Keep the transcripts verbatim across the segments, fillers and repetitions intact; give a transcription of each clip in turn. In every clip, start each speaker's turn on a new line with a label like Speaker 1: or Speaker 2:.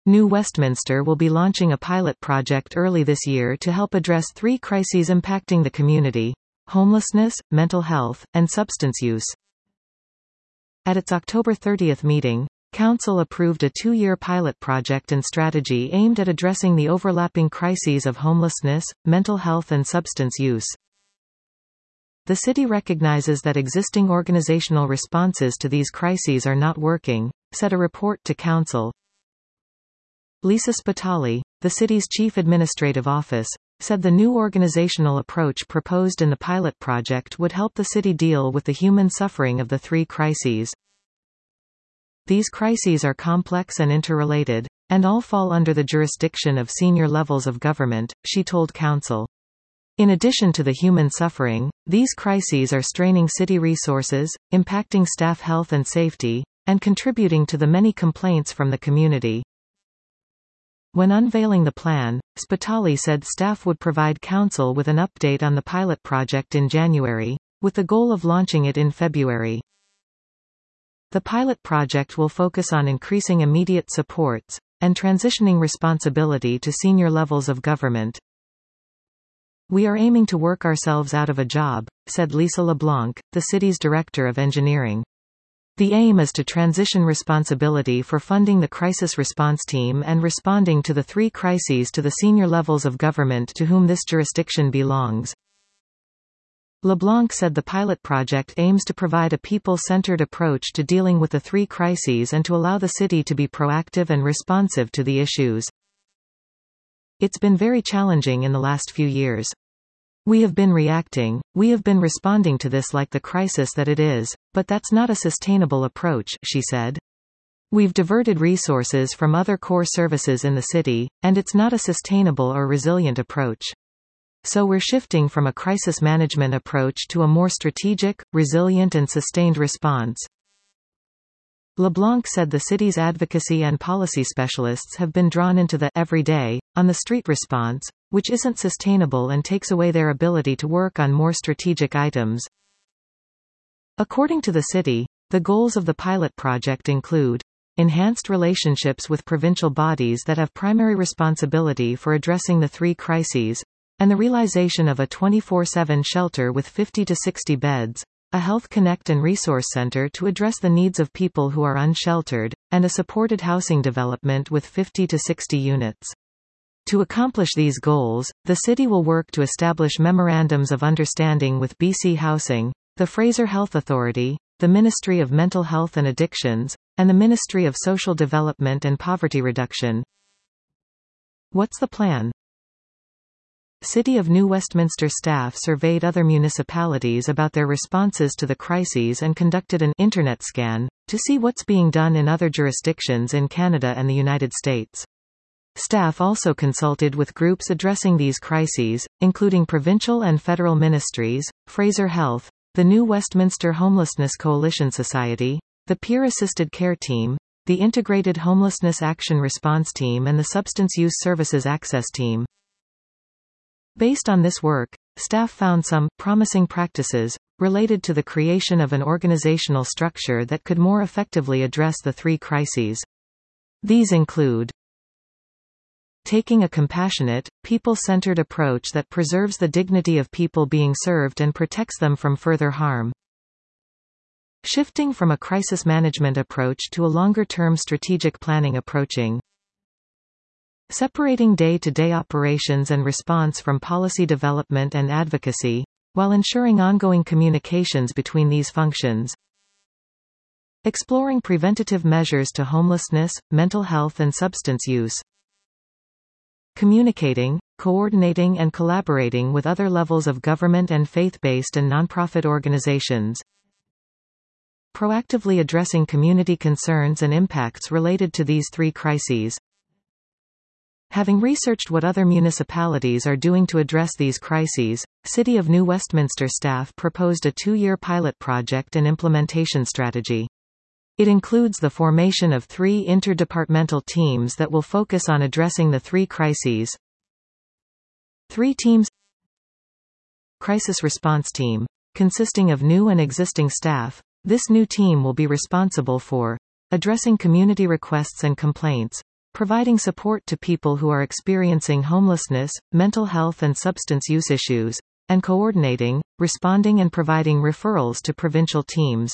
Speaker 1: New Westminster will be launching a pilot project early this year to help address three crises impacting the community: homelessness, mental health, and substance use. At its October thirtieth meeting, Council approved a two-year pilot project and strategy aimed at addressing the overlapping crises of homelessness, mental health and substance use. The city recognizes that existing organizational responses to these crises are not working, said a report to Council. Lisa Spitali, the city's chief administrative office, said the new organizational approach proposed in the pilot project would help the city deal with the human suffering of the three crises. These crises are complex and interrelated, and all fall under the jurisdiction of senior levels of government, she told Council. In addition to the human suffering, these crises are straining city resources, impacting staff health and safety, and contributing to the many complaints from the community. When unveiling the plan, Spitali said staff would provide Council with an update on the pilot project in January, with the goal of launching it in February. The pilot project will focus on increasing immediate supports, and transitioning responsibility to senior levels of government. "We are aiming to work ourselves out of a job," said Lisa LeBlanc, the city's director of engineering. The aim is to transition responsibility for funding the crisis response team and responding to the three crises to the senior levels of government to whom this jurisdiction belongs. LeBlanc said the pilot project aims to provide a people-centered approach to dealing with the three crises and to allow the city to be proactive and responsive to the issues. "It's been very challenging in the last few years. We have been reacting, we have been responding to this like the crisis that it is, but that's not a sustainable approach," she said. "We've diverted resources from other core services in the city, and it's not a sustainable or resilient approach. So we're shifting from a crisis management approach to a more strategic, resilient and sustained response." LeBlanc said the city's advocacy and policy specialists have been drawn into the everyday, on-the-street response, which isn't sustainable and takes away their ability to work on more strategic items. According to the city, the goals of the pilot project include enhanced relationships with provincial bodies that have primary responsibility for addressing the three crises, and the realization of a twenty-four seven shelter with fifty to sixty beds, a Health Connect and Resource Center to address the needs of people who are unsheltered, and a supported housing development with fifty to sixty units. To accomplish these goals, the city will work to establish memorandums of understanding with B C Housing, the Fraser Health Authority, the Ministry of Mental Health and Addictions, and the Ministry of Social Development and Poverty Reduction. What's the plan? City of New Westminster staff surveyed other municipalities about their responses to the crises and conducted an internet scan to see what's being done in other jurisdictions in Canada and the United States. Staff also consulted with groups addressing these crises, including provincial and federal ministries, Fraser Health, the New Westminster Homelessness Coalition Society, the Peer Assisted Care Team, the Integrated Homelessness Action Response Team and the Substance Use Services Access Team. Based on this work, staff found some promising practices related to the creation of an organizational structure that could more effectively address the three crises. These include taking a compassionate, people-centered approach that preserves the dignity of people being served and protects them from further harm. Shifting from a crisis management approach to a longer-term strategic planning approaching. Separating day-to-day operations and response from policy development and advocacy, while ensuring ongoing communications between these functions. Exploring preventative measures to homelessness, mental health and substance use. Communicating, coordinating and collaborating with other levels of government and faith-based and nonprofit organizations. Proactively addressing community concerns and impacts related to these three crises. Having researched what other municipalities are doing to address these crises, City of New Westminster staff proposed a two-year pilot project and implementation strategy. It includes the formation of three interdepartmental teams that will focus on addressing the three crises. Three teams. Crisis Response Team. Consisting of new and existing staff, this new team will be responsible for addressing community requests and complaints, providing support to people who are experiencing homelessness, mental health and substance use issues, and coordinating, responding and providing referrals to provincial teams.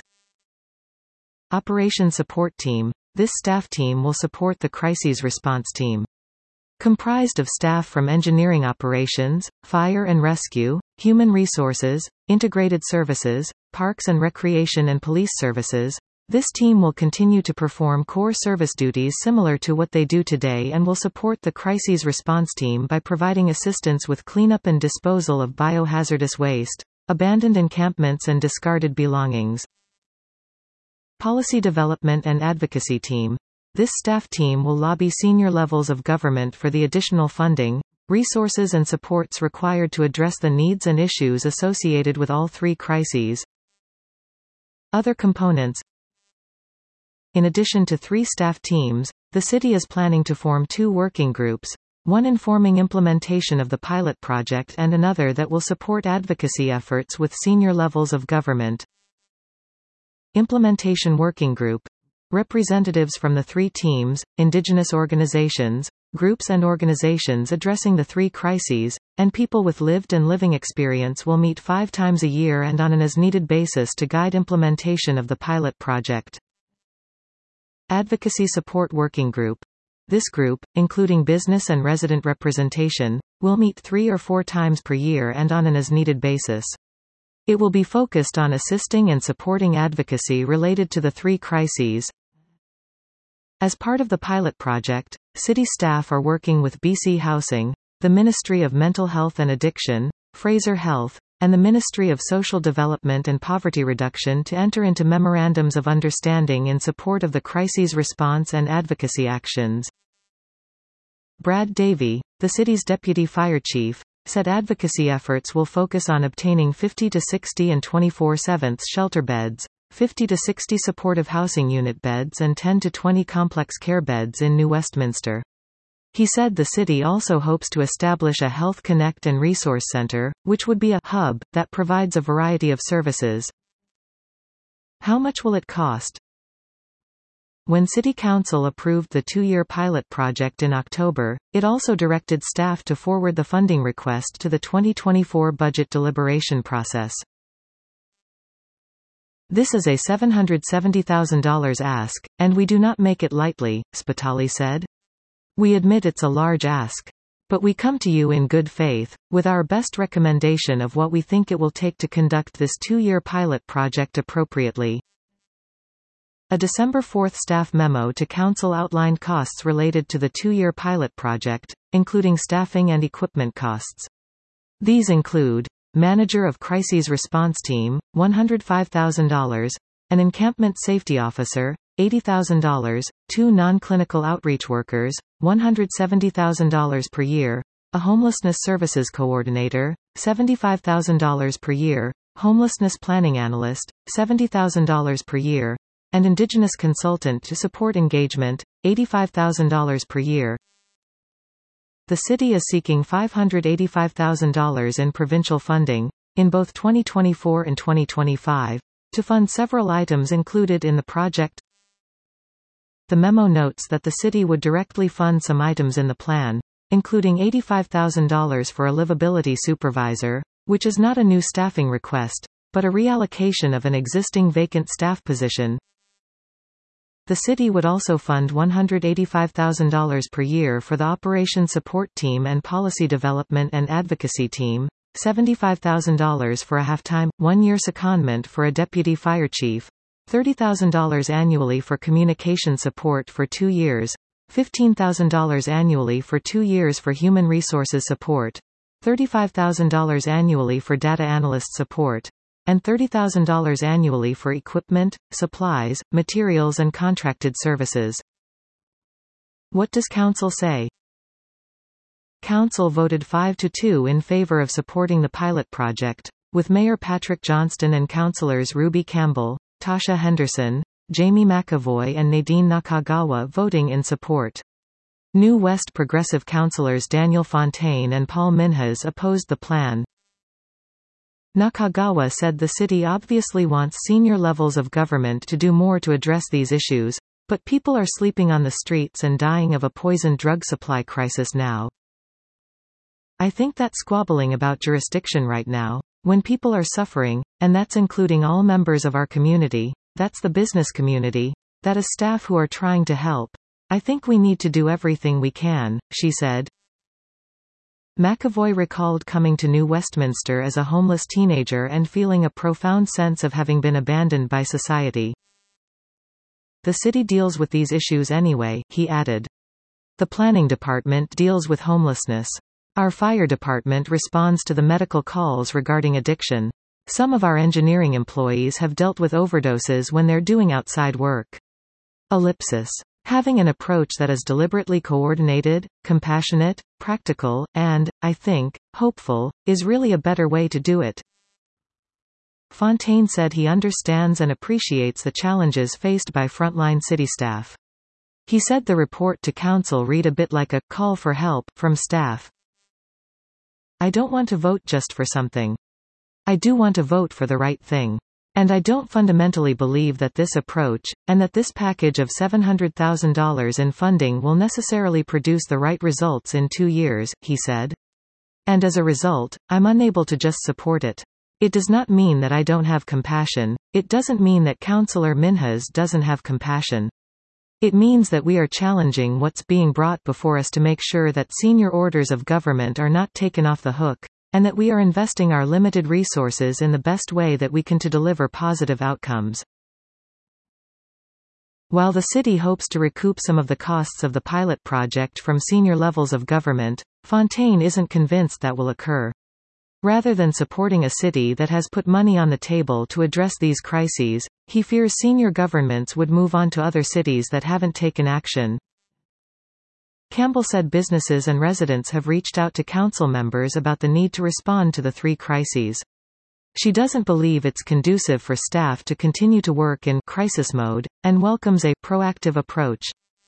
Speaker 1: Operation Support Team. This staff team will support the Crises Response Team. Comprised of staff from engineering operations, fire and rescue, human resources, integrated services, parks and recreation and police services, this team will continue to perform core service duties similar to what they do today and will support the Crises Response Team by providing assistance with cleanup and disposal of biohazardous waste, abandoned encampments and discarded belongings. Policy Development and Advocacy Team. This staff team will lobby senior levels of government for the additional funding, resources and supports required to address the needs and issues associated with all three crises. Other components. In addition to three staff teams, the city is planning to form two working groups, one informing implementation of the pilot project and another that will support advocacy efforts with senior levels of government. Implementation Working Group. Representatives from the three teams, indigenous organizations, groups and organizations addressing the three crises, and people with lived and living experience will meet five times a year and on an as-needed basis to guide implementation of the pilot project. Advocacy Support Working Group. This group, including business and resident representation, will meet three or four times per year and on an as-needed basis. It will be focused on assisting and supporting advocacy related to the three crises. As part of the pilot project, city staff are working with B C Housing, the Ministry of Mental Health and Addiction, Fraser Health, and the Ministry of Social Development and Poverty Reduction to enter into memorandums of understanding in support of the crises response and advocacy actions. Brad Davey, the city's deputy fire chief, said advocacy efforts will focus on obtaining fifty to sixty and twenty-four sevenths shelter beds, fifty to sixty supportive housing unit beds and ten to twenty complex care beds in New Westminster. He said the city also hopes to establish a Health Connect and Resource Center, which would be a hub that provides a variety of services. How much will it cost? When City Council approved the two-year pilot project in October, it also directed staff to forward the funding request to the twenty twenty-four budget deliberation process. This is a seven hundred seventy thousand dollars ask, and we do not make it lightly, Spitali said. We admit it's a large ask. But we come to you in good faith, with our best recommendation of what we think it will take to conduct this two-year pilot project appropriately. A December fourth staff memo to Council outlined costs related to the two-year pilot project, including staffing and equipment costs. These include Manager of Crises Response Team, one hundred five thousand dollars, an Encampment Safety Officer, eighty thousand dollars, two non-clinical outreach workers, one hundred seventy thousand dollars per year, a Homelessness Services Coordinator, seventy-five thousand dollars per year, Homelessness Planning Analyst, seventy thousand dollars per year, and Indigenous Consultant to Support Engagement, eighty-five thousand dollars per year. The city is seeking five hundred eighty-five thousand dollars in provincial funding, in both twenty twenty-four and twenty twenty-five, to fund several items included in the project. The memo notes that the city would directly fund some items in the plan, including eighty-five thousand dollars for a livability supervisor, which is not a new staffing request, but a reallocation of an existing vacant staff position. The city would also fund one hundred eighty-five thousand dollars per year for the Operation Support Team and Policy Development and Advocacy Team, seventy-five thousand dollars for a half-time, one-year secondment for a deputy fire chief, thirty thousand dollars annually for communication support for two years, fifteen thousand dollars annually for two years for human resources support, thirty-five thousand dollars annually for data analyst support, and thirty thousand dollars annually for equipment, supplies, materials and contracted services. What does Council say? Council voted five to two in favor of supporting the pilot project, with Mayor Patrick Johnston and Councillors Ruby Campbell, Tasha Henderson, Jamie McAvoy and Nadine Nakagawa voting in support. New West Progressive Councillors Daniel Fontaine and Paul Minhas opposed the plan. Nakagawa said the city obviously wants senior levels of government to do more to address these issues, But people are sleeping on the streets and dying of a poisoned drug supply crisis now. I think that's squabbling about jurisdiction right now. When people are suffering, and that's including all members of our community, that's the business community, that is staff who are trying to help. I think we need to do everything we can, she said. McAvoy recalled coming to New Westminster as a homeless teenager and feeling a profound sense of having been abandoned by society. The city deals with these issues anyway, he added. The planning department deals with homelessness. Our fire department responds to the medical calls regarding addiction. Some of our engineering employees have dealt with overdoses when they're doing outside work. Ellipsis. Having an approach that is deliberately coordinated, compassionate, practical, and, I think, hopeful, is really a better way to do it. Fontaine said he understands and appreciates the challenges faced by frontline city staff. He said the report to council read a bit like a call for help from staff. I don't want to vote just for something. I do want to vote for the right thing. And I don't fundamentally believe that this approach, and that this package of seven hundred thousand dollars in funding will necessarily produce the right results in two years, he said. And as a result, I'm unable to just support it. It does not mean that I don't have compassion. It doesn't mean that Councillor Minhas doesn't have compassion. It means that we are challenging what's being brought before us to make sure that senior orders of government are not taken off the hook, and that we are investing our limited resources in the best way that we can to deliver positive outcomes. While the city hopes to recoup some of the costs of the pilot project from senior levels of government, Fontaine isn't convinced that will occur. Rather than supporting a city that has put money on the table to address these crises, he fears senior governments would move on to other cities that haven't taken action. Campbell said businesses and residents have reached out to council members about the need to respond to the three crises. She doesn't believe it's conducive for staff to continue to work in crisis mode, and welcomes a proactive approach.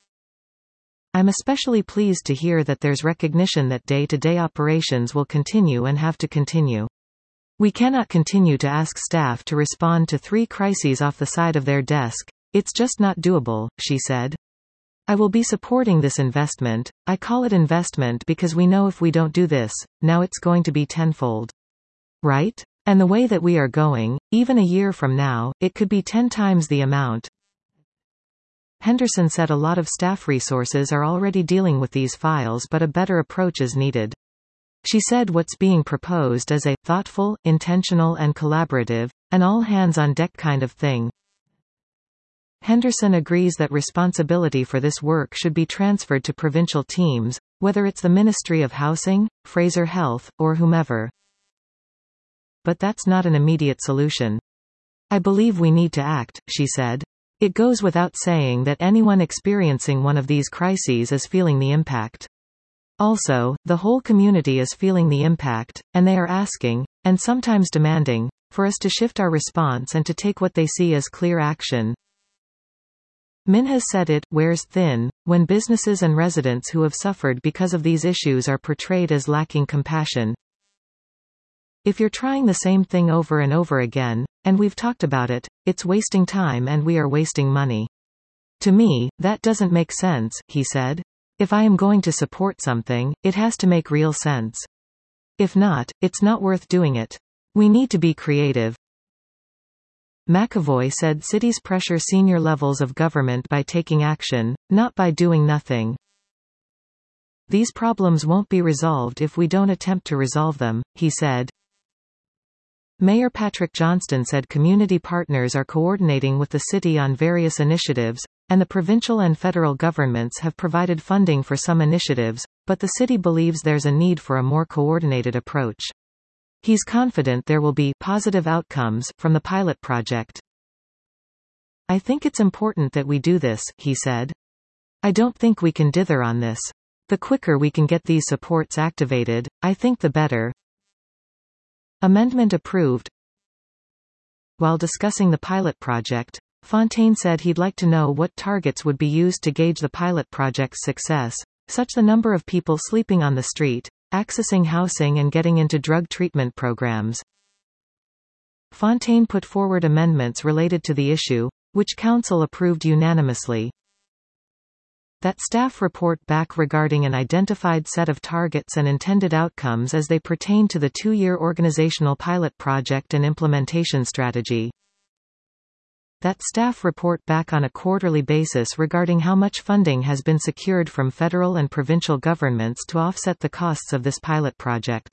Speaker 1: I'm especially pleased to hear that there's recognition that day-to-day operations will continue and have to continue. We cannot continue to ask staff to respond to three crises off the side of their desk. It's just not doable, she said. I will be supporting this investment. I call it investment because we know if we don't do this, now it's going to be tenfold. Right? And the way that we are going, even a year from now, it could be ten times the amount. Henderson said a lot of staff resources are already dealing with these files, but a better approach is needed. She said what's being proposed is a thoughtful, intentional and collaborative, an all-hands-on-deck kind of thing. Henderson agrees that responsibility for this work should be transferred to provincial teams, whether it's the Ministry of Housing, Fraser Health, or whomever. But that's not an immediate solution. I believe we need to act, she said. It goes without saying that anyone experiencing one of these crises is feeling the impact. Also, the whole community is feeling the impact, and they are asking, and sometimes demanding, for us to shift our response and to take what they see as clear action. Minhas said it wears thin when businesses and residents who have suffered because of these issues are portrayed as lacking compassion. If you're trying the same thing over and over again, and we've talked about it, it's wasting time and we are wasting money. To me, that doesn't make sense, he said. If I am going to support something, it has to make real sense. If not, it's not worth doing it. We need to be creative. McAvoy said cities pressure senior levels of government by taking action, not by doing nothing. These problems won't be resolved if we don't attempt to resolve them, he said. Mayor Patrick Johnston said community partners are coordinating with the city on various initiatives, and the provincial and federal governments have provided funding for some initiatives, but the city believes there's a need for a more coordinated approach. He's confident there will be positive outcomes from the pilot project. I think it's important that we do this, he said. I don't think we can dither on this. The quicker we can get these supports activated, I think the better. Amendment approved. While discussing the pilot project, Fontaine said he'd like to know what targets would be used to gauge the pilot project's success, such the number of people sleeping on the street, accessing housing and getting into drug treatment programs. Fontaine put forward amendments related to the issue, which Council approved unanimously. That staff report back regarding an identified set of targets and intended outcomes as they pertain to the two-year organizational pilot project and implementation strategy. That staff report back on a quarterly basis regarding how much funding has been secured from federal and provincial governments to offset the costs of this pilot project.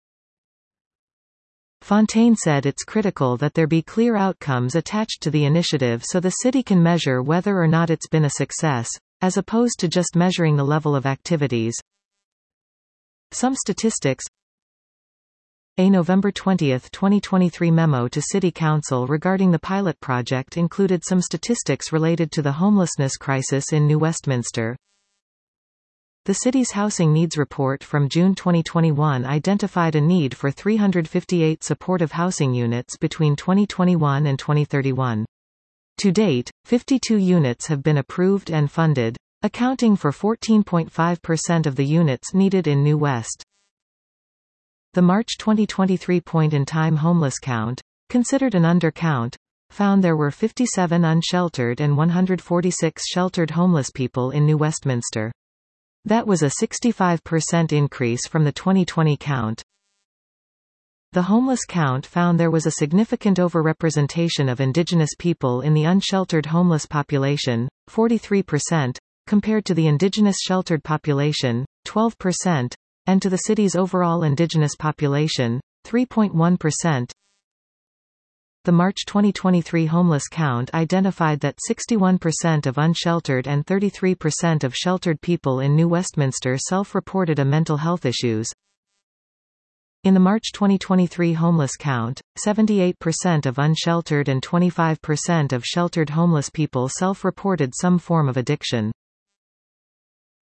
Speaker 1: Fontaine said it's critical that there be clear outcomes attached to the initiative so the city can measure whether or not it's been a success, as opposed to just measuring the level of activities. Some statistics. A November twentieth twenty twenty-three memo to City Council regarding the pilot project included some statistics related to the homelessness crisis in New Westminster. The city's housing needs report from June twenty twenty-one identified a need for three hundred fifty-eight supportive housing units between twenty twenty-one and twenty thirty-one. To date, fifty-two units have been approved and funded, accounting for fourteen point five percent of the units needed in New West. The March twenty twenty-three point-in-time homeless count, considered an undercount, found there were fifty-seven unsheltered and one hundred forty-six sheltered homeless people in New Westminster. That was a sixty-five percent increase from the twenty twenty count. The homeless count found there was a significant overrepresentation of Indigenous people in the unsheltered homeless population, forty-three percent, compared to the Indigenous sheltered population, twelve percent, and to the city's overall Indigenous population, three point one percent. The March twenty twenty-three homeless count identified that sixty-one percent of unsheltered and thirty-three percent of sheltered people in New Westminster self-reported a mental health issues. In the March twenty twenty-three homeless count, seventy-eight percent of unsheltered and twenty-five percent of sheltered homeless people self-reported some form of addiction.